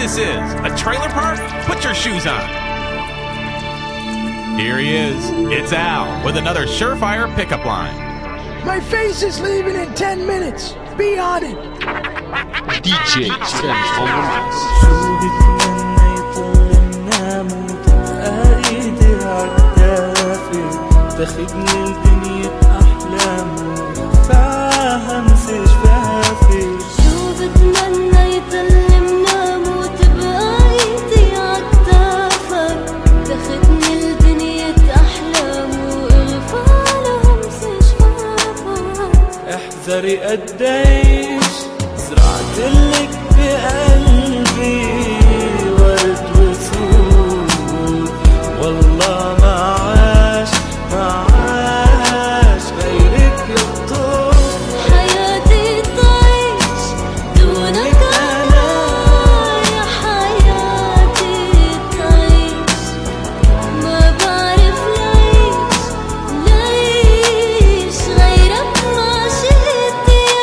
this is? A trailer park? Put your shoes on. Here he is. It's Al with another surefire pickup line. My face is leaving in 10 minutes. Be on it. DJ Spanish on the mix. شو بتمنى يطلعنا موت ايدي عالكافي تاخدني لدنيا احلامه فهمس شفافي شو بتمنى يطلعنا موت بايدي عالكافي تاخدني لدنيا احلامه اغفى لهمس شفافك احذري قديش زرعتلك بقلبي ورد وسود والله ما عاش غيرك يخطر حياتي تعيش دونك أنا يا حياتي تعيش ما بعرف ليش غيرك ما شئت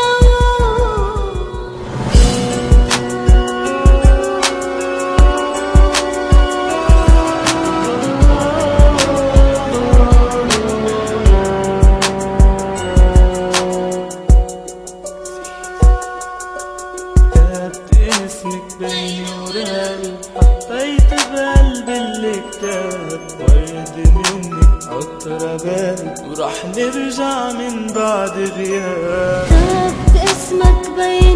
اسمك بين ورقي حطيت بقلبي الكتاب ورد منك عطر بارد وراح نرجع من بعد غياب كتبت اسمك بين